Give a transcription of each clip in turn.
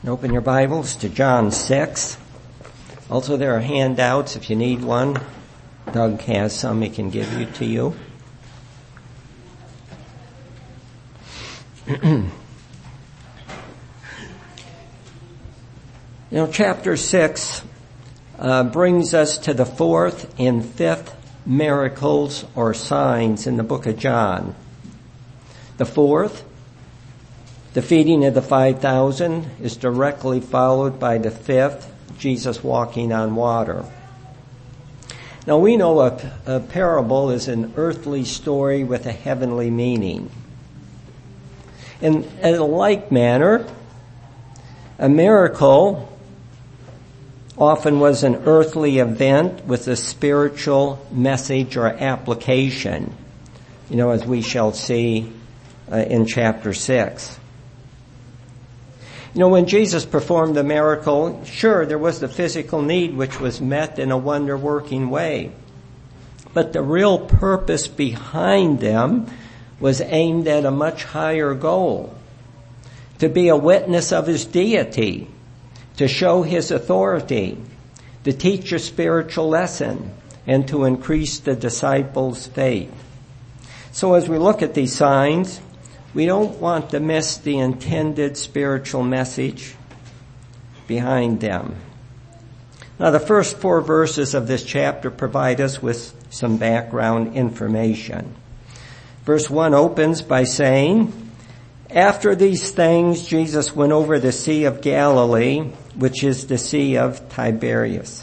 Open your Bibles to John 6. Also, there are handouts if you need one. Doug has some he can give you to you. Chapter 6 brings us to the fourth and fifth miracles or signs in the book of John. The fourth, the feeding of the 5,000, is directly followed by the fifth, Jesus walking on water. Now we know a parable is an earthly story with a heavenly meaning. In a like manner, a miracle often was an earthly event with a spiritual message or application, as we shall see in chapter 6. When Jesus performed the miracle, sure, there was the physical need which was met in a wonder-working way. But the real purpose behind them was aimed at a much higher goal: to be a witness of his deity, to show his authority, to teach a spiritual lesson, and to increase the disciples' faith. So as we look at these signs, we don't want to miss the intended spiritual message behind them. Now, the first 4 verses of this chapter provide us with some background information. Verse 1 opens by saying, "After these things, Jesus went over the Sea of Galilee, which is the Sea of Tiberias."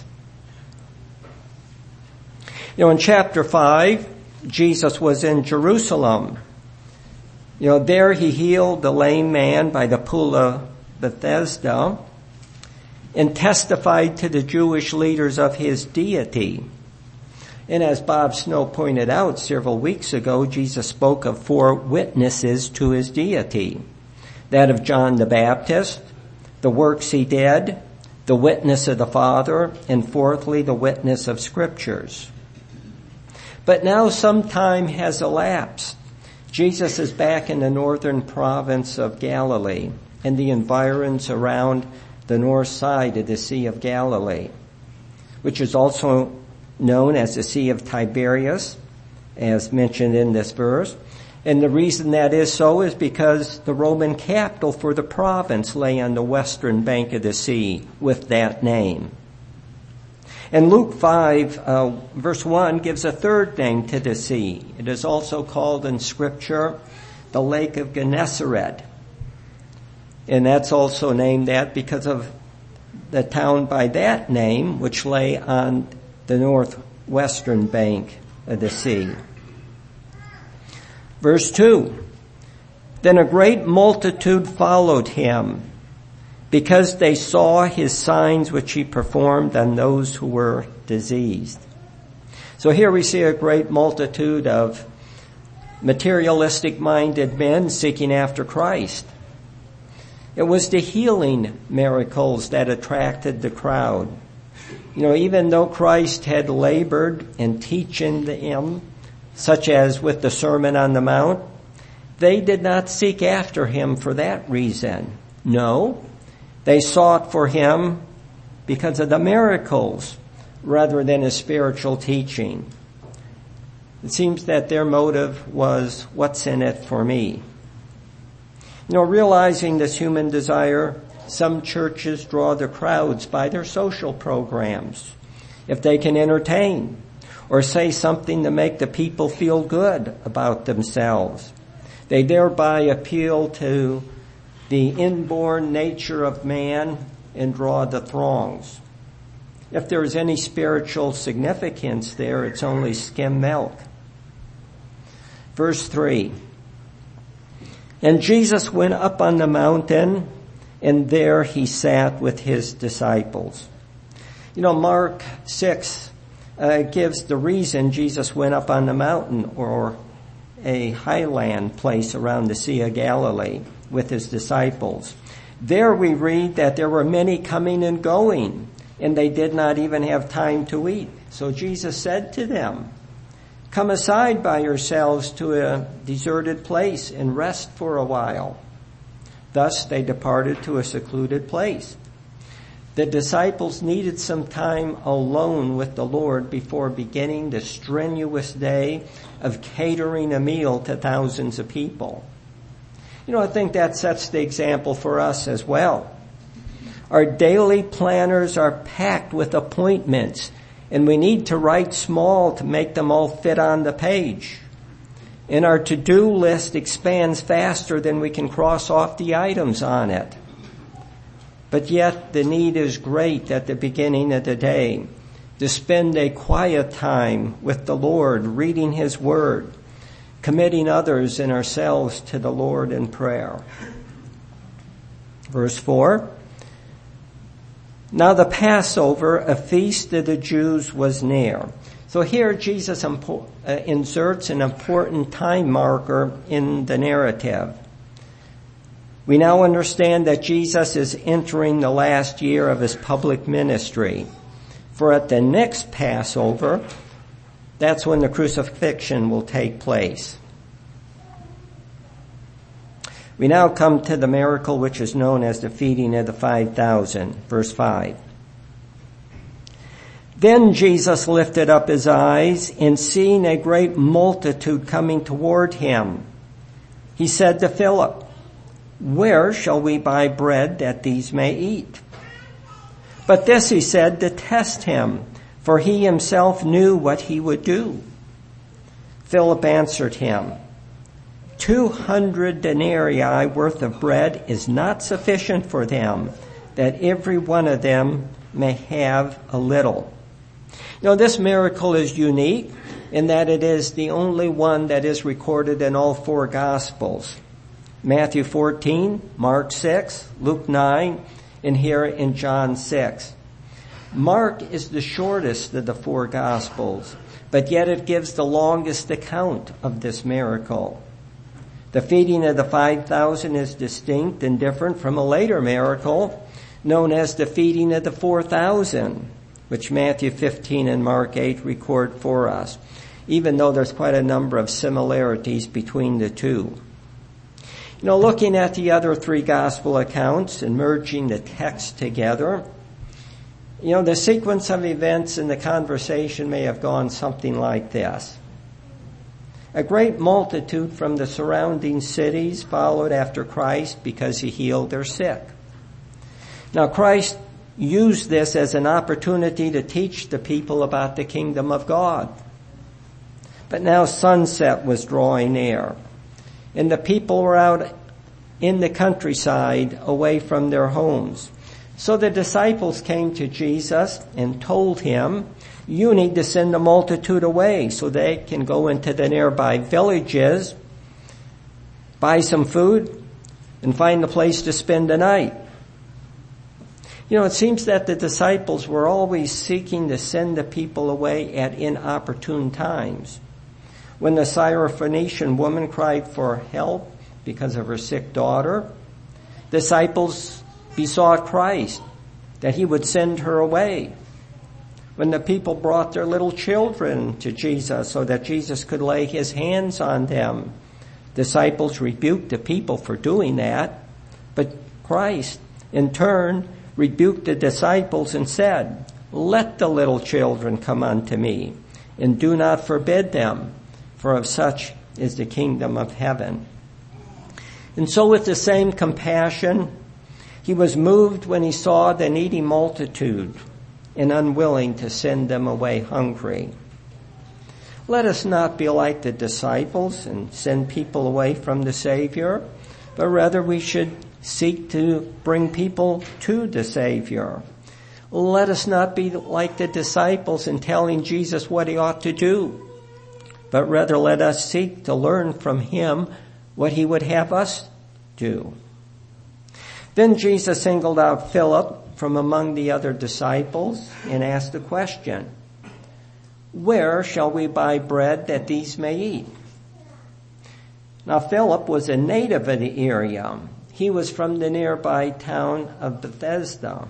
In chapter 5, Jesus was in Jerusalem. There he healed the lame man by the pool of Bethesda and testified to the Jewish leaders of his deity. And as Bob Snow pointed out several weeks ago, Jesus spoke of 4 witnesses to his deity: that of John the Baptist, the works he did, the witness of the Father, and fourthly, the witness of Scriptures. But now some time has elapsed. Jesus is back in the northern province of Galilee and the environs around the north side of the Sea of Galilee, which is also known as the Sea of Tiberias, as mentioned in this verse. And the reason that is so is because the Roman capital for the province lay on the western bank of the sea with that name. And Luke 5, verse 1 gives a third name to the sea. It is also called in Scripture the Lake of Gennesaret. And that's also named that because of the town by that name, which lay on the northwestern bank of the sea. Verse 2, "Then a great multitude followed him, because they saw his signs which he performed on those who were diseased." So here we see a great multitude of materialistic-minded men seeking after Christ. It was the healing miracles that attracted the crowd. Even though Christ had labored in teaching them, such as with the Sermon on the Mount, they did not seek after him for that reason. No, they sought for him because of the miracles rather than his spiritual teaching. It seems that their motive was, what's in it for me? Realizing this human desire, some churches draw the crowds by their social programs, if they can entertain or say something to make the people feel good about themselves. They thereby appeal to the inborn nature of man and draw the throngs. If there is any spiritual significance there, it's only skim milk. Verse 3, "And Jesus went up on the mountain, and there he sat with his disciples." Mark 6 gives the reason Jesus went up on the mountain, or a highland place around the Sea of Galilee, with his disciples. There we read that there were many coming and going, and they did not even have time to eat. So Jesus said to them, "Come aside by yourselves to a deserted place and rest for a while." Thus they departed to a secluded place. The disciples needed some time alone with the Lord before beginning the strenuous day of catering a meal to thousands of people. I think that sets the example for us as well. Our daily planners are packed with appointments, and we need to write small to make them all fit on the page. And our to-do list expands faster than we can cross off the items on it. But yet the need is great at the beginning of the day to spend a quiet time with the Lord, reading His Word, committing others and ourselves to the Lord in prayer. Verse 4. Now the Passover, a feast of the Jews, was near. So here Jesus inserts an important time marker in the narrative. We now understand that Jesus is entering the last year of His public ministry. For at the next Passover, that's when the crucifixion will take place. We now come to the miracle which is known as the feeding of the 5,000. Verse 5. Then Jesus lifted up His eyes, and seeing a great multitude coming toward Him, He said to Philip, "Where shall we buy bread that these may eat?" But this He said to test Him, for He Himself knew what He would do. Philip answered Him, 200 denarii worth of bread is not sufficient for them, that every one of them may have a little. This miracle is unique in that it is the only one that is recorded in all four Gospels. Matthew 14, Mark 6, Luke 9, and here in John 6. Mark is the shortest of the four Gospels, but yet it gives the longest account of this miracle. The feeding of the 5,000 is distinct and different from a later miracle known as the feeding of the 4,000, which Matthew 15 and Mark 8 record for us, even though there's quite a number of similarities between the two. Looking at the other three gospel accounts and merging the text together, the sequence of events in the conversation may have gone something like this. A great multitude from the surrounding cities followed after Christ because He healed their sick. Now Christ used this as an opportunity to teach the people about the kingdom of God. But now sunset was drawing near, and the people were out in the countryside away from their homes. So the disciples came to Jesus and told Him, "You need to send the multitude away so they can go into the nearby villages, buy some food, and find a place to spend the night." It seems that the disciples were always seeking to send the people away at inopportune times. When the Syrophoenician woman cried for help because of her sick daughter, disciples besought Christ that He would send her away. When the people brought their little children to Jesus so that Jesus could lay His hands on them, disciples rebuked the people for doing that, but Christ, in turn, rebuked the disciples and said, "Let the little children come unto me, and do not forbid them, for of such is the kingdom of heaven." And so with the same compassion, He was moved when He saw the needy multitude and unwilling to send them away hungry. Let us not be like the disciples and send people away from the Savior, but rather we should seek to bring people to the Savior. Let us not be like the disciples in telling Jesus what He ought to do, but rather let us seek to learn from Him what He would have us do. Then Jesus singled out Philip from among the other disciples and asked a question. "Where shall we buy bread that these may eat?" Now Philip was a native of the area. He was from the nearby town of Bethsaida.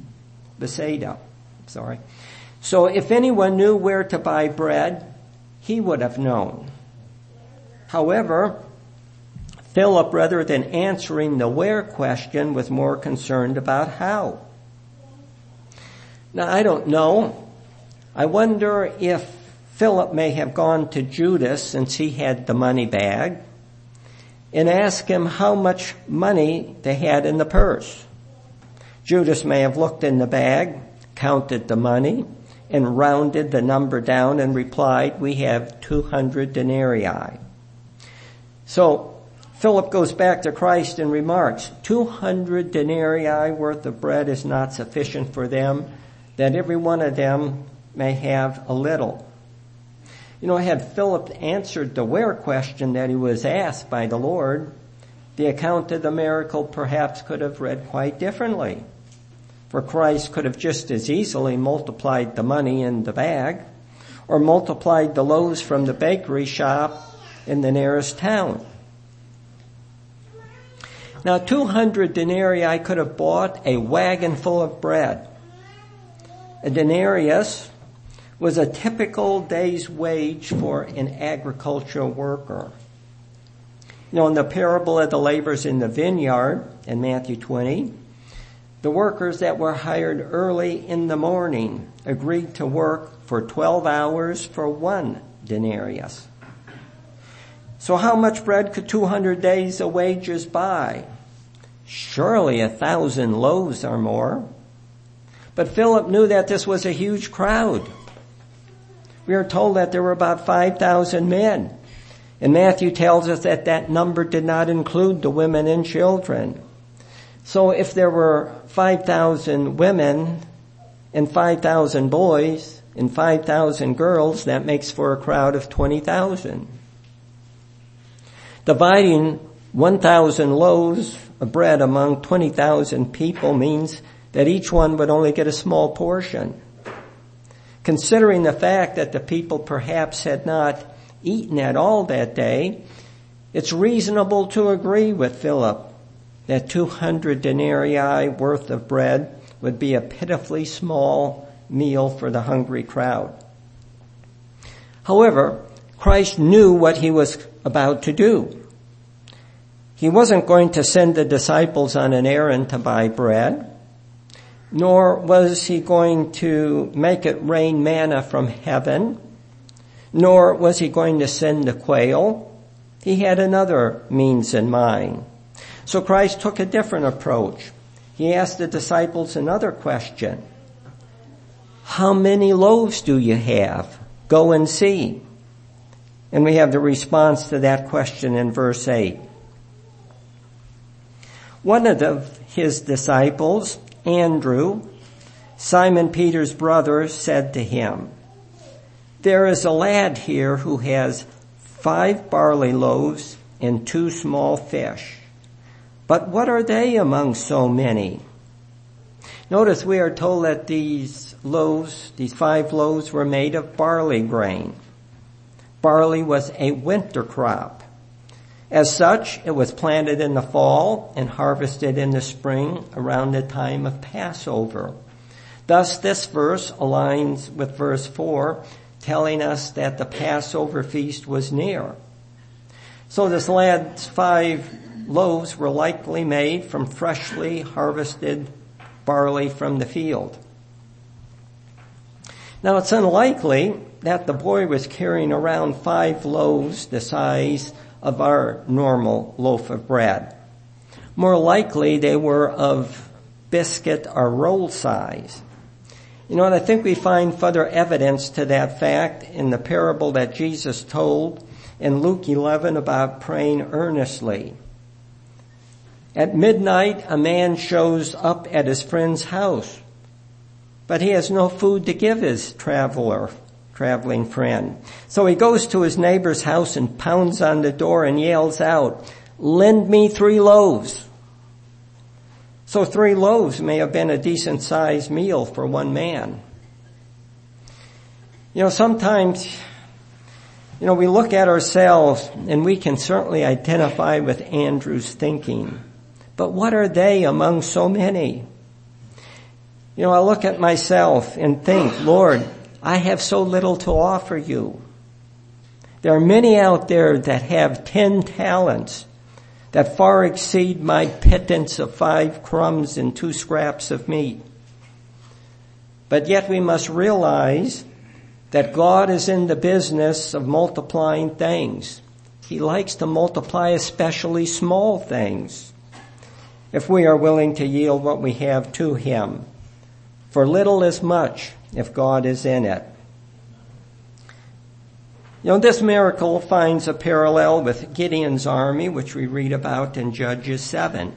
So if anyone knew where to buy bread, he would have known. However, Philip, rather than answering the where question, was more concerned about how. Now, I don't know. I wonder if Philip may have gone to Judas, since he had the money bag, and asked him how much money they had in the purse. Judas may have looked in the bag, counted the money, and rounded the number down and replied, "We have 200 denarii. So Philip goes back to Christ and remarks, 200 denarii worth of bread is not sufficient for them, that every one of them may have a little. Had Philip answered the where question that he was asked by the Lord, the account of the miracle perhaps could have read quite differently. For Christ could have just as easily multiplied the money in the bag, or multiplied the loaves from the bakery shop in the nearest town. Now, 200 denarii could have bought a wagon full of bread. A denarius was a typical day's wage for an agricultural worker. In the parable of the laborers in the vineyard in Matthew 20, the workers that were hired early in the morning agreed to work for 12 hours for 1 denarius. So how much bread could 200 days of wages buy? Surely 1,000 loaves or more. But Philip knew that this was a huge crowd. We are told that there were about 5,000 men. And Matthew tells us that that number did not include the women and children. So if there were 5,000 women and 5,000 boys and 5,000 girls, that makes for a crowd of 20,000. Dividing 1,000 loaves of bread among 20,000 people means that each one would only get a small portion. Considering the fact that the people perhaps had not eaten at all that day, it's reasonable to agree with Philip that 200 denarii worth of bread would be a pitifully small meal for the hungry crowd. However, Christ knew what he was about to do. He wasn't going to send the disciples on an errand to buy bread, nor was he going to make it rain manna from heaven, nor was he going to send the quail. He had another means in mind. So Christ took a different approach. He asked the disciples another question. How many loaves do you have? Go and see. And we have the response to that question in verse 8. One of his disciples, Andrew, Simon Peter's brother, said to him, There is a lad here who has 5 barley loaves and 2 small fish. But what are they among so many? Notice we are told that these 5 loaves were made of barley grain. Barley was a winter crop. As such, it was planted in the fall and harvested in the spring around the time of Passover. Thus, this verse aligns with verse 4, telling us that the Passover feast was near. So this lad's 5 loaves were likely made from freshly harvested barley from the field. Now, it's unlikely that the boy was carrying around 5 loaves the size of our normal loaf of bread. More likely, they were of biscuit or roll size. And I think we find further evidence to that fact in the parable that Jesus told in Luke 11 about praying earnestly. At midnight, a man shows up at his friend's house, but he has no food to give his traveling friend. So he goes to his neighbor's house and pounds on the door and yells out, "Lend me 3 loaves." So 3 loaves may have been a decent sized meal for one man. Sometimes, we look at ourselves and we can certainly identify with Andrew's thinking. But what are they among so many? I look at myself and think, Lord, I have so little to offer you. There are many out there that have 10 talents. that far exceed my pittance of 5 crumbs and 2 scraps of meat. But yet we must realize that God is in the business of multiplying things. He likes to multiply especially small things, if we are willing to yield what we have to Him. For little is much if God is in it. This miracle finds a parallel with Gideon's army, which we read about in Judges 7.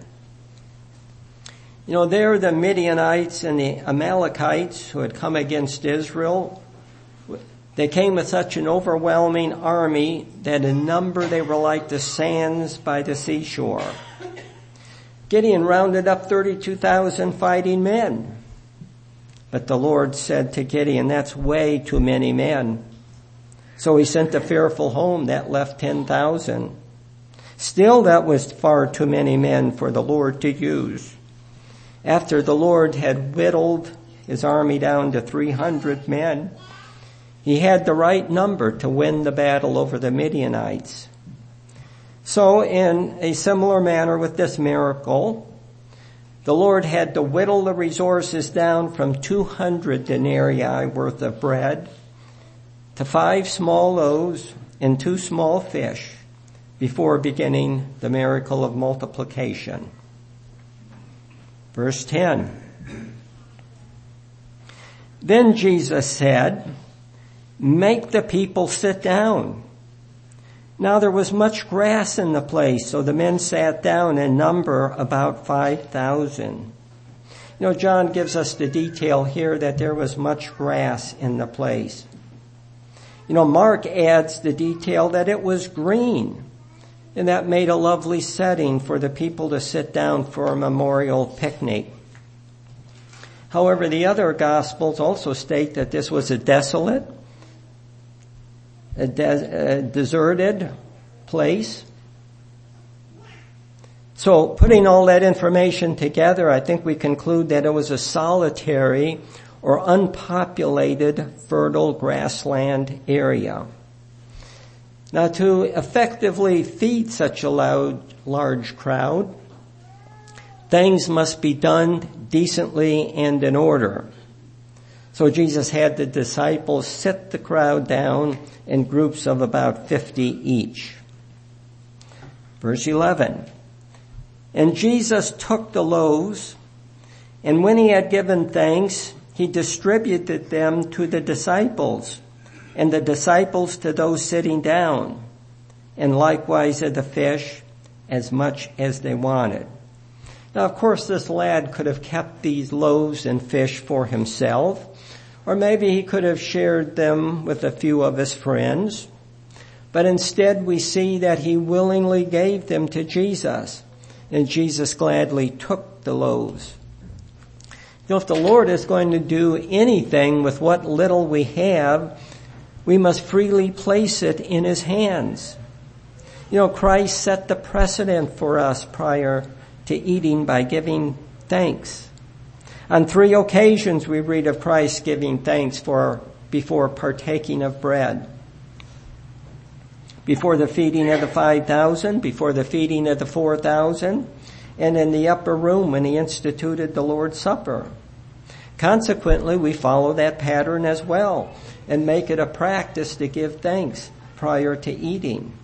There the Midianites and the Amalekites who had come against Israel, they came with such an overwhelming army that in number they were like the sands by the seashore. Gideon rounded up 32,000 fighting men. But the Lord said to Gideon, that's way too many men. So he sent a fearful home that left 10,000. Still, that was far too many men for the Lord to use. After the Lord had whittled his army down to 300 men, he had the right number to win the battle over the Midianites. So in a similar manner with this miracle, the Lord had to whittle the resources down from 200 denarii worth of bread to 5 small loaves and 2 small fish before beginning the miracle of multiplication. Verse 10. Then Jesus said, make the people sit down. Now there was much grass in the place, so the men sat down in number about 5,000. John gives us the detail here that there was much grass in the place. Mark adds the detail that it was green, and that made a lovely setting for the people to sit down for a memorial picnic. However, the other Gospels also state that this was a desolate, a deserted place. So putting all that information together, I think we conclude that it was a solitary or unpopulated fertile grassland area. Now, to effectively feed such a large crowd, things must be done decently and in order. So Jesus had the disciples sit the crowd down in groups of about 50 each. Verse 11. And Jesus took the loaves, and when he had given thanks, he distributed them to the disciples, and the disciples to those sitting down, and likewise of the fish, as much as they wanted. Now, of course, this lad could have kept these loaves and fish for himself, or maybe he could have shared them with a few of his friends. But instead, we see that he willingly gave them to Jesus, and Jesus gladly took the loaves. If the Lord is going to do anything with what little we have, we must freely place it in his hands. Christ set the precedent for us prior to eating by giving thanks. On 3 occasions we read of Christ giving thanks before partaking of bread. Before the feeding of the 5,000, before the feeding of the 4,000, and in the upper room when he instituted the Lord's Supper. Consequently, we follow that pattern as well and make it a practice to give thanks prior to eating.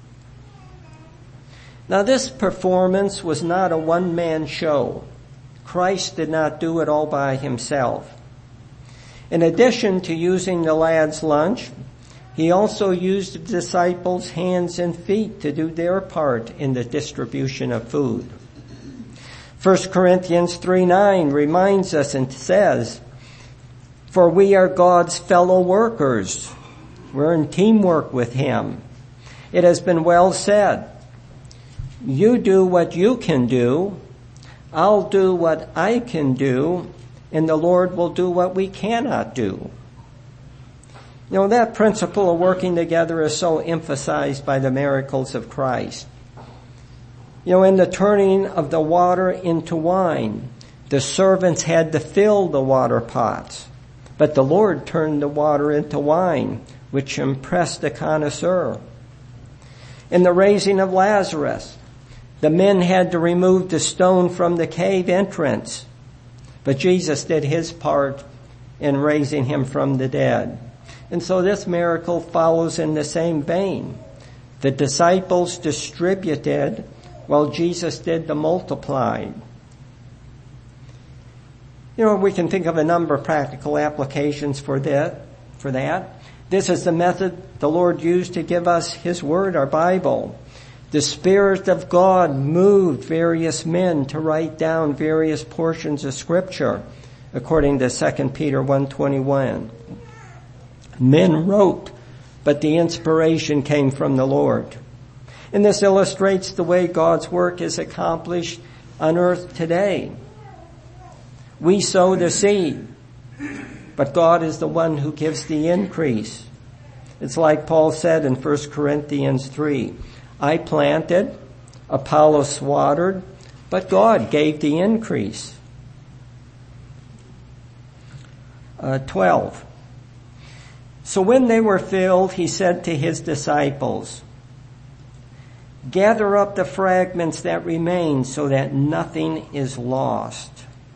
Now, this performance was not a one-man show. Christ did not do it all by himself. In addition to using the lad's lunch, he also used the disciples' hands and feet to do their part in the distribution of food. 1 Corinthians 3:9 reminds us and says, for we are God's fellow workers. We're in teamwork with him. It has been well said, you do what you can do, I'll do what I can do, and the Lord will do what we cannot do. That principle of working together is so emphasized by the miracles of Christ. In the turning of the water into wine, the servants had to fill the water pots, but the Lord turned the water into wine, which impressed the connoisseur. In the raising of Lazarus, The men had to remove the stone from the cave entrance. But Jesus did his part in raising him from the dead. And so this miracle follows in the same vein. The disciples distributed while Jesus did the multiplied. We can think of a number of practical applications for that. This is the method the Lord used to give us his word, our Bible. The Spirit of God moved various men to write down various portions of Scripture, according to 2 Peter 1:21. Men wrote, but the inspiration came from the Lord. And this illustrates the way God's work is accomplished on earth today. We sow the seed, but God is the one who gives the increase. It's like Paul said in 1 Corinthians 3, I planted, Apollos watered, but God gave the increase. 12. So when they were filled, he said to his disciples, gather up the fragments that remain so that nothing is lost.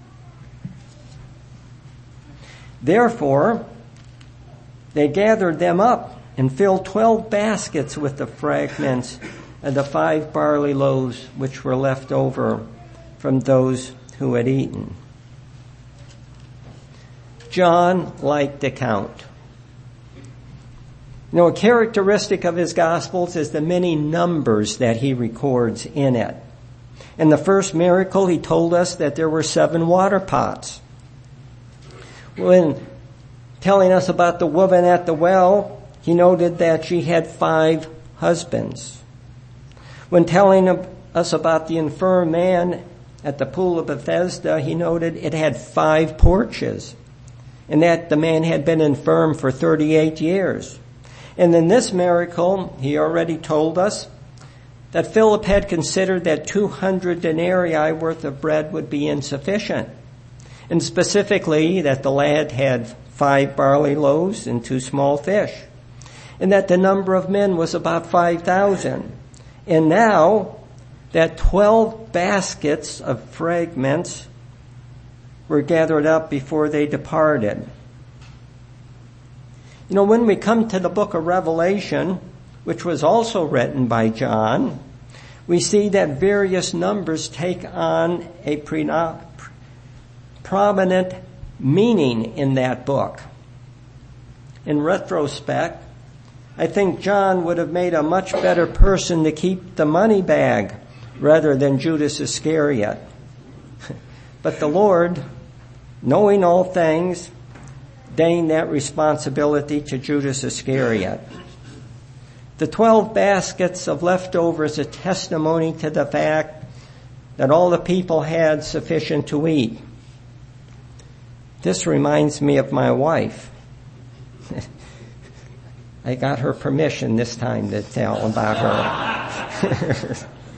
Therefore, they gathered them up and filled 12 baskets with the fragments of the 5 barley loaves which were left over from those who had eaten. John liked to count. A characteristic of his Gospels is the many numbers that he records in it. In the first miracle, he told us that there were 7 water pots. When telling us about the woman at the well, he noted that she had 5 husbands. When telling us about the infirm man at the pool of Bethesda, he noted it had 5 porches, and that the man had been infirm for 38 years. And in this miracle, he already told us that Philip had considered that 200 denarii worth of bread would be insufficient. And specifically that the lad had 5 barley loaves and 2 small fish. And that the number of men was about 5,000. And now that 12 baskets of fragments were gathered up before they departed. When we come to the book of Revelation, which was also written by John, we see that various numbers take on a prominent meaning in that book. In retrospect, I think John would have made a much better person to keep the money bag rather than Judas Iscariot. But the Lord, knowing all things, deigned that responsibility to Judas Iscariot. The 12 baskets of leftovers are testimony to the fact that all the people had sufficient to eat. This reminds me of my wife. I got her permission this time to tell about her.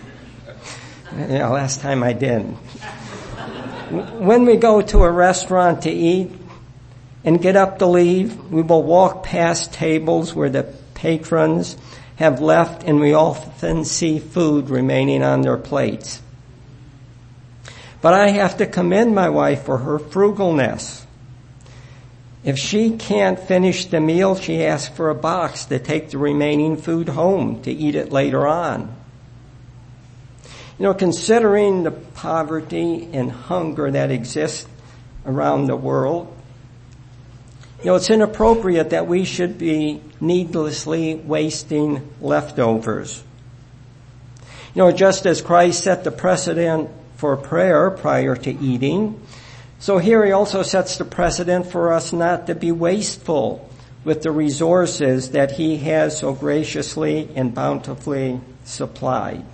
Last time I didn't. When we go to a restaurant to eat and get up to leave, we will walk past tables where the patrons have left, and we often see food remaining on their plates. But I have to commend my wife for her frugalness. If she can't finish the meal, she asks for a box to take the remaining food home to eat it later on. Considering the poverty and hunger that exists around the world, it's inappropriate that we should be needlessly wasting leftovers. Just as Christ set the precedent for prayer prior to eating, so here he also sets the precedent for us not to be wasteful with the resources that he has so graciously and bountifully supplied.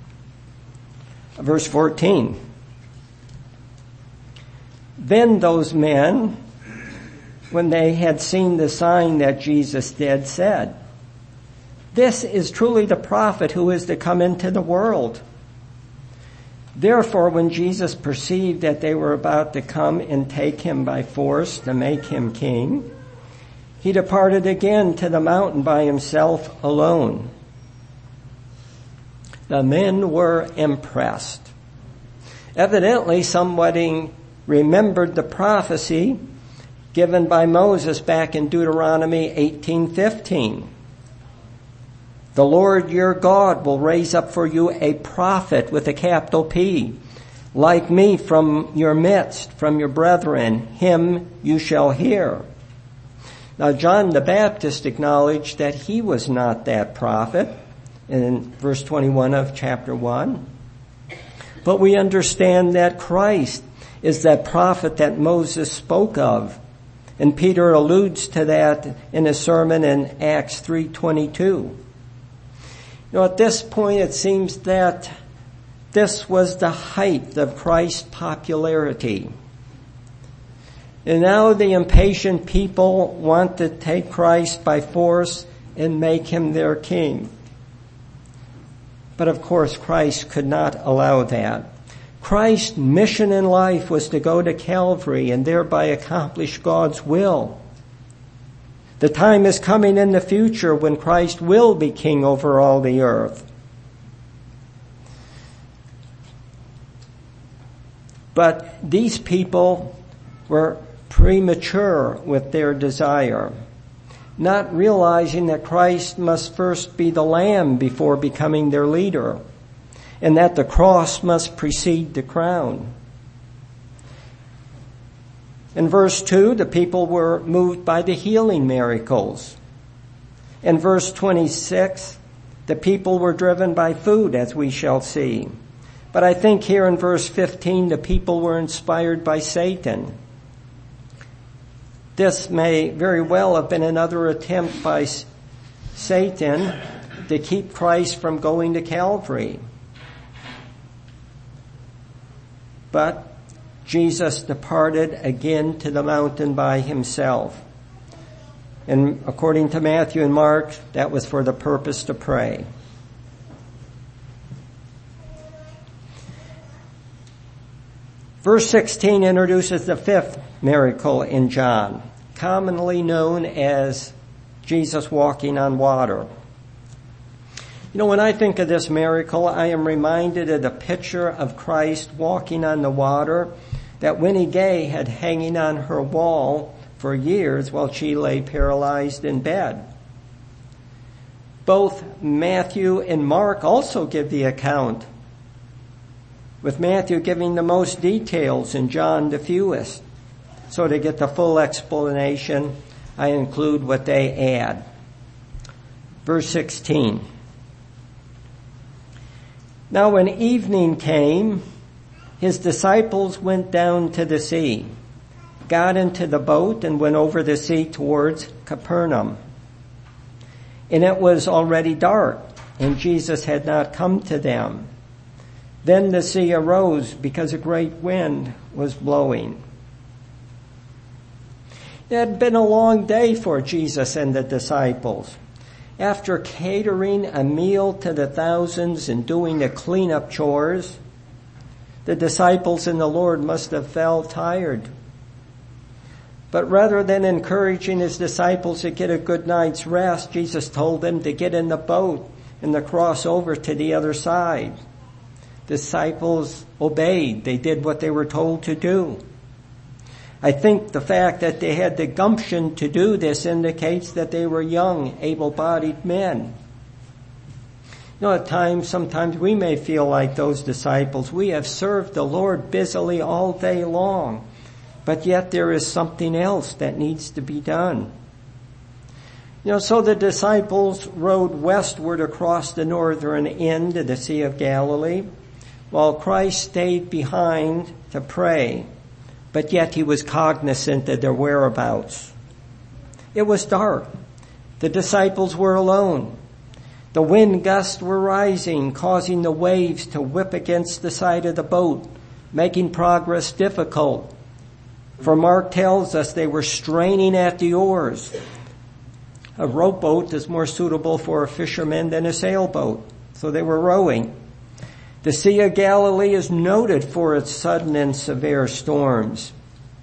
Verse 14. Then those men, when they had seen the sign that Jesus did, said, "This is truly the prophet who is to come into the world." Therefore, when Jesus perceived that they were about to come and take him by force to make him king, he departed again to the mountain by himself alone. The men were impressed. Evidently, somebody remembered the prophecy given by Moses back in Deuteronomy 18:15. The Lord your God will raise up for you a prophet with a capital P, like me from your midst, from your brethren. Him you shall hear. Now John the Baptist acknowledged that he was not that prophet in verse 21 of chapter 1. But we understand that Christ is that prophet that Moses spoke of. And Peter alludes to that in his sermon in Acts 3:22. At this point it seems that this was the height of Christ's popularity. And now the impatient people want to take Christ by force and make him their king. But of course Christ could not allow that. Christ's mission in life was to go to Calvary and thereby accomplish God's will. The time is coming in the future when Christ will be king over all the earth. But these people were premature with their desire, not realizing that Christ must first be the Lamb before becoming their leader, and that the cross must precede the crown. In verse 2, the people were moved by the healing miracles. In verse 26, the people were driven by food, as we shall see. But I think here in verse 15, the people were inspired by Satan. This may very well have been another attempt by Satan to keep Christ from going to Calvary. But Jesus departed again to the mountain by himself. And according to Matthew and Mark, that was for the purpose to pray. Verse 16 introduces the fifth miracle in John, commonly known as Jesus walking on water. When I think of this miracle, I am reminded of the picture of Christ walking on the water that Winnie Gay had hanging on her wall for years while she lay paralyzed in bed. Both Matthew and Mark also give the account, with Matthew giving the most details and John the fewest. So to get the full explanation, I include what they add. Verse 16. Now when evening came, his disciples went down to the sea, got into the boat, and went over the sea towards Capernaum. And it was already dark, and Jesus had not come to them. Then the sea arose because a great wind was blowing. It had been a long day for Jesus and the disciples. After catering a meal to the thousands and doing the cleanup chores, the disciples and the Lord must have felt tired. But rather than encouraging his disciples to get a good night's rest, Jesus told them to get in the boat and to cross over to the other side. Disciples obeyed. They did what they were told to do. I think the fact that they had the gumption to do this indicates that they were young, able-bodied men. At times, sometimes we may feel like those disciples. We have served the Lord busily all day long, but yet there is something else that needs to be done. So the disciples rowed westward across the northern end of the Sea of Galilee, while Christ stayed behind to pray, but yet he was cognizant of their whereabouts. It was dark. The disciples were alone. The wind gusts were rising, causing the waves to whip against the side of the boat, making progress difficult. For Mark tells us they were straining at the oars. A rowboat is more suitable for a fisherman than a sailboat, so they were rowing. The Sea of Galilee is noted for its sudden and severe storms.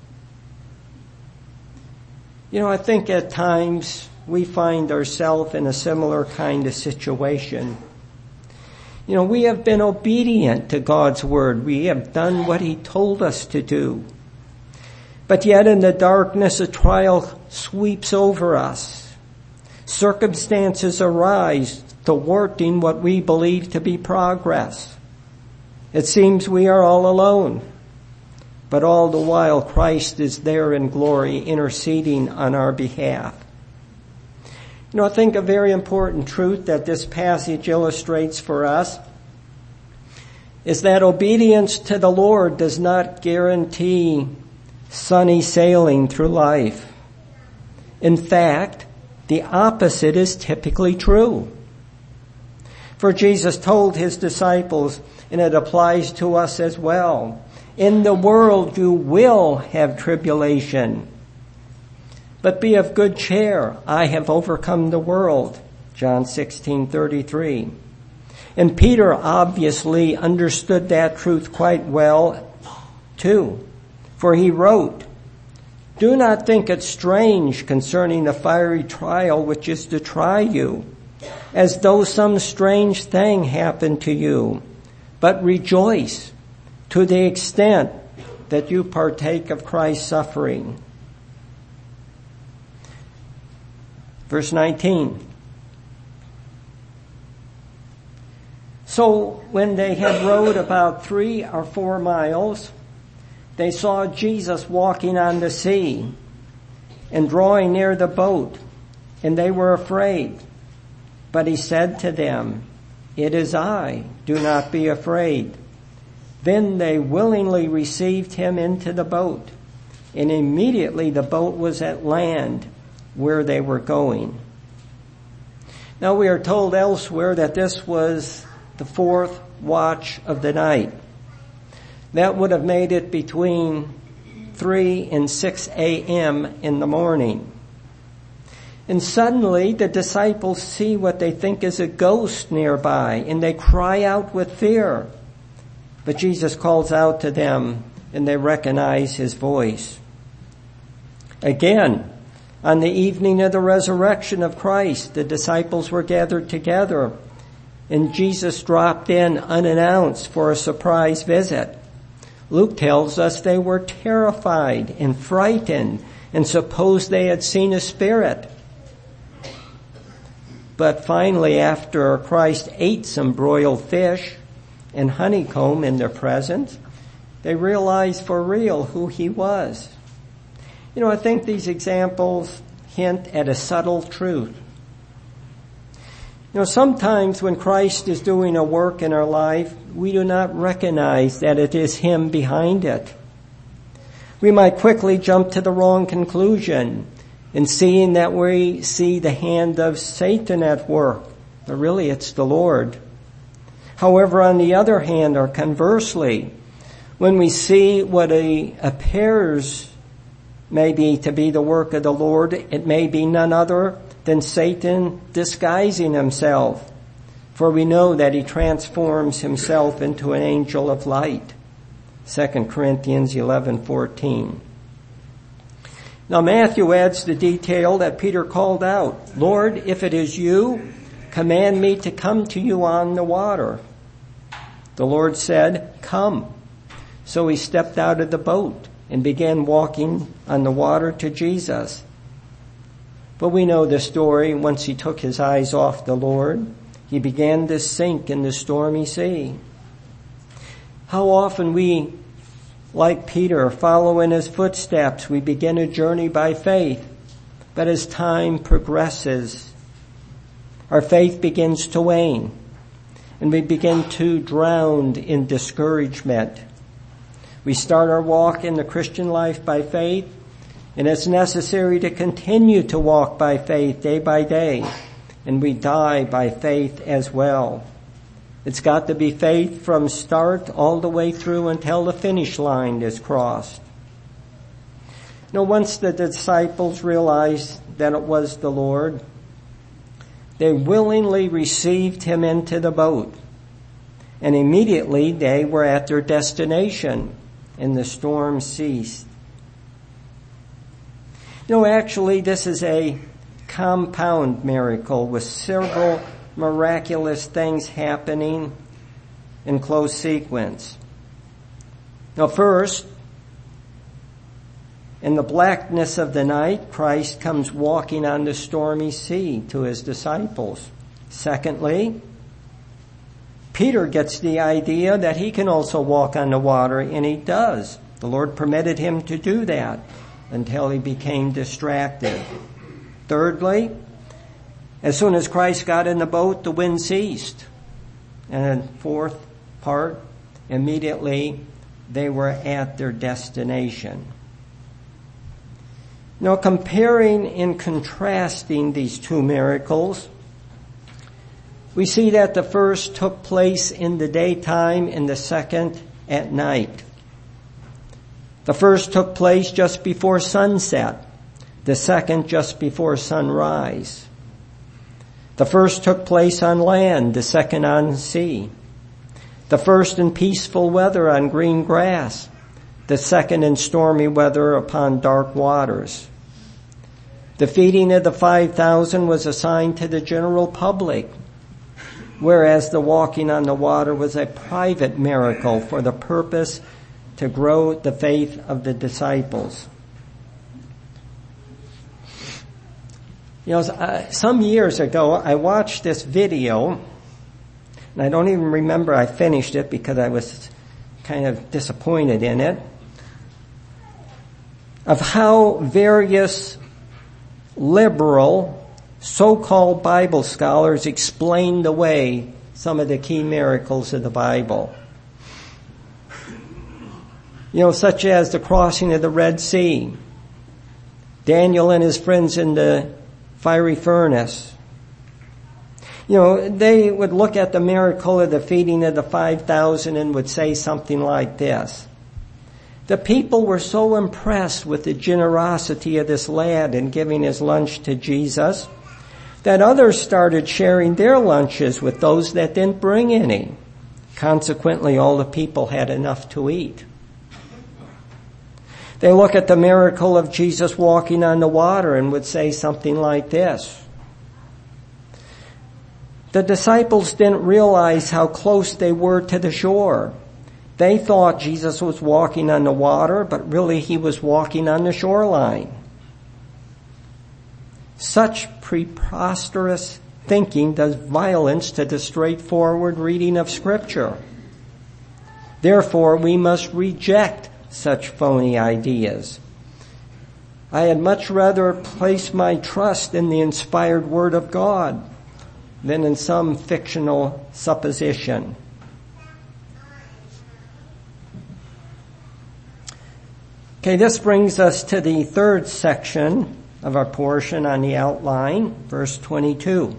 I think at times we find ourselves in a similar kind of situation. We have been obedient to God's word. We have done what he told us to do. But yet in the darkness, a trial sweeps over us. Circumstances arise, thwarting what we believe to be progress. It seems we are all alone. But all the while, Christ is there in glory, interceding on our behalf. I think a very important truth that this passage illustrates for us is that obedience to the Lord does not guarantee sunny sailing through life. In fact, the opposite is typically true. For Jesus told his disciples, and it applies to us as well, in the world you will have tribulation. But be of good cheer. I have overcome the world. John 16:33. And Peter obviously understood that truth quite well too. For he wrote, "Do not think it strange concerning the fiery trial which is to try you, as though some strange thing happened to you. But rejoice to the extent that you partake of Christ's suffering." Verse 19. So when they had rowed about 3 or 4 miles, they saw Jesus walking on the sea and drawing near the boat, and they were afraid. But he said to them, "It is I, do not be afraid." Then they willingly received him into the boat, and immediately the boat was at land where they were going. Now we are told elsewhere that this was the 4th watch of the night. That would have made it between 3 and 6 a.m. in the morning. And suddenly the disciples see what they think is a ghost nearby, and they cry out with fear. But Jesus calls out to them, and they recognize his voice. Again, on the evening of the resurrection of Christ, the disciples were gathered together, and Jesus dropped in unannounced for a surprise visit. Luke tells us they were terrified and frightened and supposed they had seen a spirit. But finally, after Christ ate some broiled fish and honeycomb in their presence, they realized for real who he was. I think these examples hint at a subtle truth. Sometimes when Christ is doing a work in our life, we do not recognize that it is him behind it. We might quickly jump to the wrong conclusion in seeing that we see the hand of Satan at work, but really it's the Lord. However, on the other hand, or conversely, when we see what appears maybe to be the work of the Lord, it may be none other than Satan disguising himself. For we know that he transforms himself into an angel of light. 2 Corinthians 11:14. Now Matthew adds the detail that Peter called out, "Lord, if it is you, command me to come to you on the water." The Lord said, "Come." So he stepped out of the boat and began walking on the water to Jesus. But we know the story. Once he took his eyes off the Lord, he began to sink in the stormy sea. How often we, like Peter, follow in his footsteps. We begin a journey by faith, but as time progresses, our faith begins to wane, and we begin to drown in discouragement. We start our walk in the Christian life by faith, and it's necessary to continue to walk by faith day by day, and we die by faith as well. It's got to be faith from start all the way through until the finish line is crossed. Once the disciples realized that it was the Lord, they willingly received him into the boat, and immediately they were at their destination, and the storm ceased. Actually, this is a compound miracle with several miraculous things happening in close sequence. Now first, in the blackness of the night, Christ comes walking on the stormy sea to his disciples. Secondly, Peter gets the idea that he can also walk on the water, and he does. The Lord permitted him to do that until he became distracted. Thirdly, as soon as Christ got in the boat, the wind ceased. And fourth part, immediately they were at their destination. Now, comparing and contrasting these two miracles, we see that the first took place in the daytime and the second at night. The first took place just before sunset, the second just before sunrise. The first took place on land, the second on sea. The first in peaceful weather on green grass, the second in stormy weather upon dark waters. The feeding of the 5,000 was assigned to the general public, whereas the walking on the water was a private miracle for the purpose to grow the faith of the disciples. You know, some years ago, I watched this video, and I don't even remember I finished it because I was kind of disappointed in it, of how various liberal, so-called Bible scholars explained away some of the key miracles of the Bible. You know, such as the crossing of the Red Sea, Daniel and his friends in the fiery furnace. You know, they would look at the miracle of the feeding of the 5,000 and would say something like this. The people were so impressed with the generosity of this lad in giving his lunch to Jesus that others started sharing their lunches with those that didn't bring any. Consequently, all the people had enough to eat. They look at the miracle of Jesus walking on the water and would say something like this. The disciples didn't realize how close they were to the shore. They thought Jesus was walking on the water, but really he was walking on the shoreline. Such preposterous thinking does violence to the straightforward reading of Scripture. Therefore, we must reject such phony ideas. I had much rather place my trust in the inspired Word of God than in some fictional supposition. Okay, this brings us to the third section of our portion on the outline, verse 22.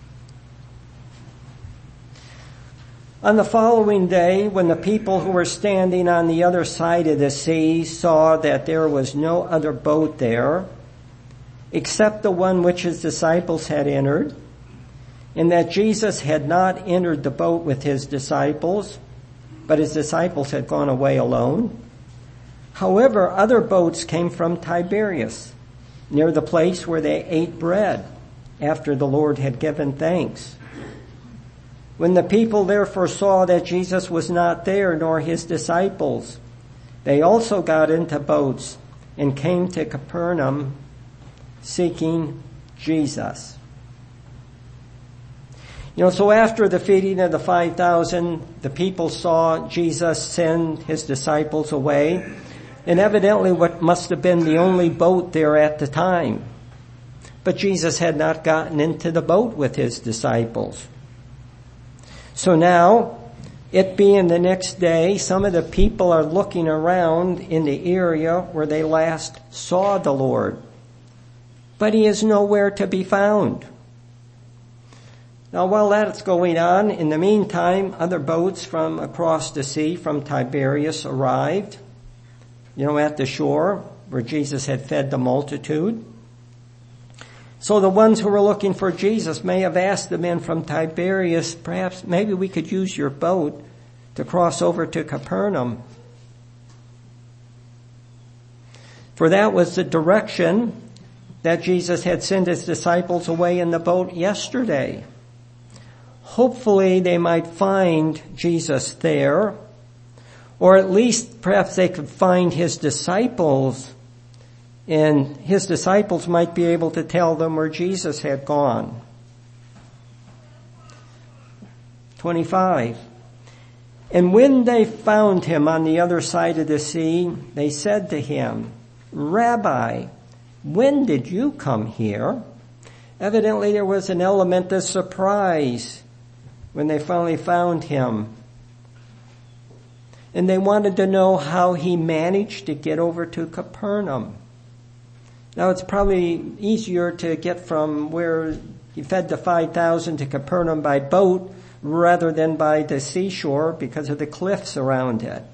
On the following day, when the people who were standing on the other side of the sea saw that there was no other boat there, except the one which his disciples had entered, and that Jesus had not entered the boat with his disciples, but his disciples had gone away alone. However, other boats came from Tiberias, near the place where they ate bread, after the Lord had given thanks. When the people therefore saw that Jesus was not there, nor his disciples, they also got into boats and came to Capernaum, seeking Jesus. You know, so after the feeding of the 5,000, the people saw Jesus send his disciples away, and evidently what must have been the only boat there at the time. But Jesus had not gotten into the boat with his disciples. So now, it being the next day, some of the people are looking around in the area where they last saw the Lord. But he is nowhere to be found. Now, while that's going on, in the meantime, other boats from across the sea from Tiberias arrived, at the shore where Jesus had fed the multitude. So the ones who were looking for Jesus may have asked the men from Tiberias, perhaps maybe we could use your boat to cross over to Capernaum. For that was the direction that Jesus had sent his disciples away in the boat yesterday, Hopefully they might find Jesus there, or at least perhaps they could find his disciples, and his disciples might be able to tell them where Jesus had gone. 25. And when they found him on the other side of the sea, they said to him, Rabbi, when did you come here? Evidently there was an element of surprise when they finally found him. And they wanted to know how he managed to get over to Capernaum. Now it's probably easier to get from where he fed the 5,000 to Capernaum by boat rather than by the seashore because of the cliffs around it.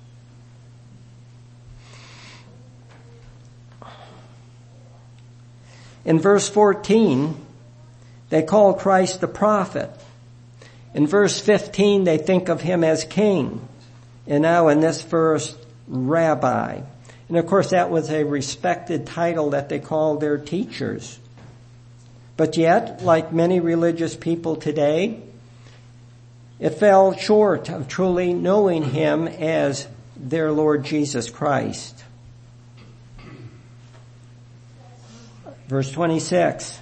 In verse 14, they call Christ the prophet. In verse 15, they think of him as king. And now in this verse, rabbi. And of course that was a respected title that they called their teachers. But yet, like many religious people today, it fell short of truly knowing him as their Lord Jesus Christ. Verse 26.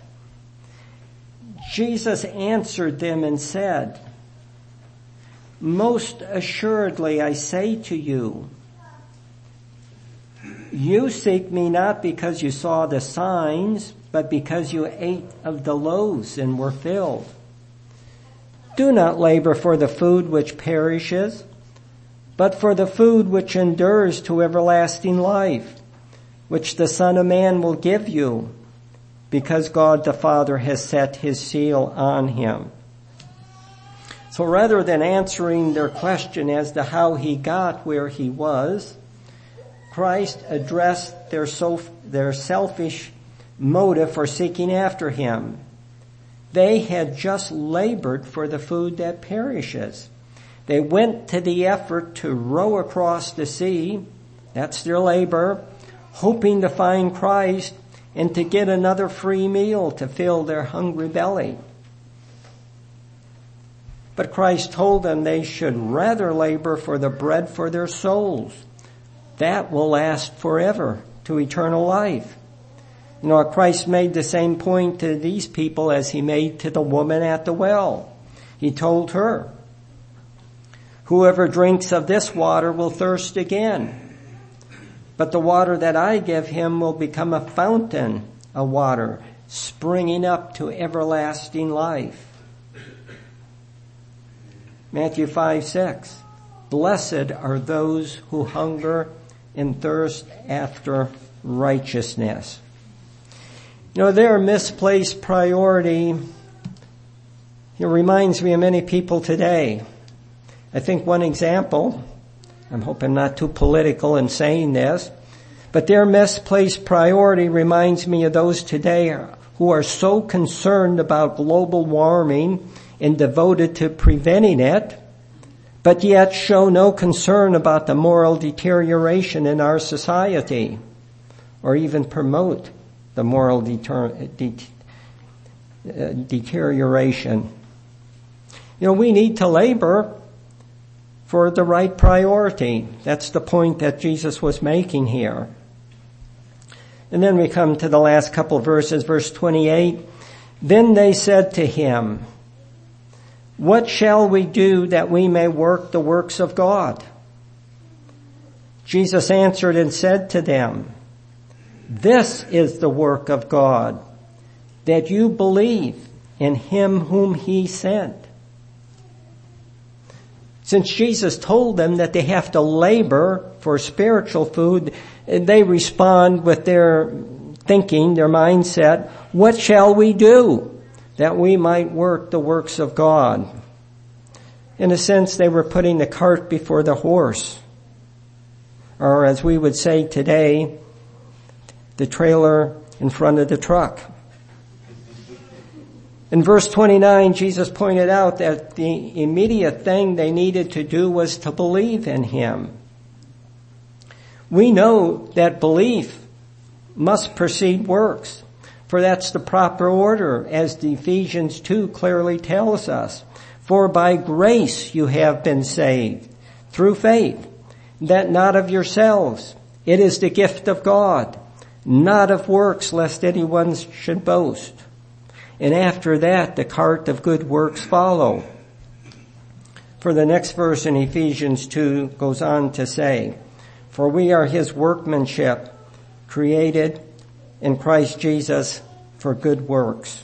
Jesus answered them and said, Most assuredly I say to you, you seek me not because you saw the signs, but because you ate of the loaves and were filled. Do not labor for the food which perishes, but for the food which endures to everlasting life, which the Son of Man will give you, because God the Father has set his seal on him. So rather than answering their question as to how he got where he was, Christ addressed their selfish motive for seeking after him. They had just labored for the food that perishes. They went to the effort to row across the sea, that's their labor, hoping to find Christ and to get another free meal to fill their hungry belly. But Christ told them they should rather labor for the bread for their souls. That will last forever to eternal life. You know, Christ made the same point to these people as he made to the woman at the well. He told her, whoever drinks of this water will thirst again. But the water that I give him will become a fountain of water, springing up to everlasting life. Matthew 5:6. Blessed are those who hunger and thirst after righteousness. You know, their misplaced priority, it reminds me of many people today. I think one example, I'm hoping not too political in saying this, but their misplaced priority reminds me of those today who are so concerned about global warming and devoted to preventing it, but yet show no concern about the moral deterioration in our society, or even promote the moral deterioration. You know, we need to labor for the right priority. That's the point that Jesus was making here. And then we come to the last couple of verses, verse 28. Then they said to him, what shall we do that we may work the works of God? Jesus answered and said to them, this is the work of God, that you believe in him whom he sent. Since Jesus told them that they have to labor for spiritual food, they respond with their thinking, their mindset, what shall we do that we might work the works of God? In a sense, they were putting the cart before the horse. Or as we would say today, the trailer in front of the truck. In verse 29, Jesus pointed out that the immediate thing they needed to do was to believe in him. We know that belief must precede works, for that's the proper order, as Ephesians 2 clearly tells us. For by grace you have been saved, through faith, that not of yourselves. It is the gift of God, not of works, lest anyone should boast. And after that, the cart of good works follow. For the next verse in Ephesians 2 goes on to say, for we are his workmanship, created in Christ Jesus for good works.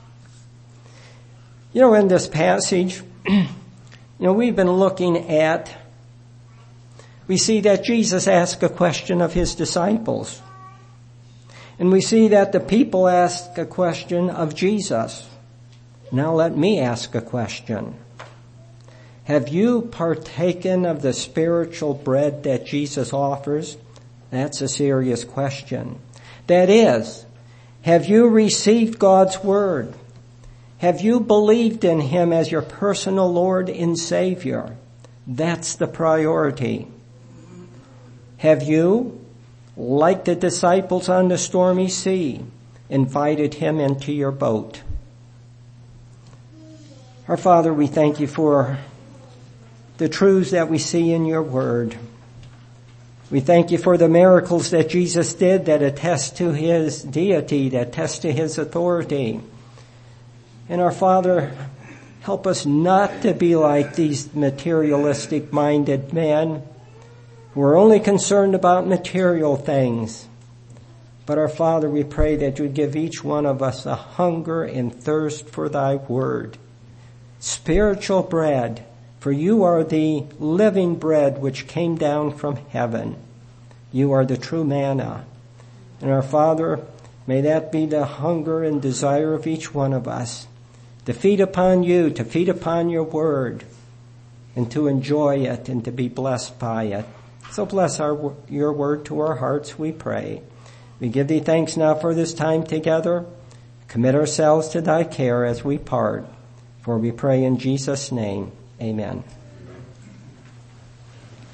In this passage, we've been looking at, we see that Jesus asked a question of his disciples. And we see that the people ask a question of Jesus. Now let me ask a question. Have you partaken of the spiritual bread that Jesus offers? That's a serious question. That is, have you received God's word? Have you believed in him as your personal Lord and Savior? That's the priority. Have you, like the disciples on the stormy sea, invited him into your boat? Our Father, we thank you for the truths that we see in your word. We thank you for the miracles that Jesus did that attest to his deity, that attest to his authority. And our Father, help us not to be like these materialistic-minded men who are only concerned about material things. But our Father, we pray that you give each one of us a hunger and thirst for thy word. Spiritual bread, for you are the living bread which came down from heaven. You are the true manna. And our Father, may that be the hunger and desire of each one of us, to feed upon you, to feed upon your word, and to enjoy it and to be blessed by it. So bless your word to our hearts, we pray. We give thee thanks now for this time together. Commit ourselves to thy care as we part. For we pray in Jesus' name. Amen.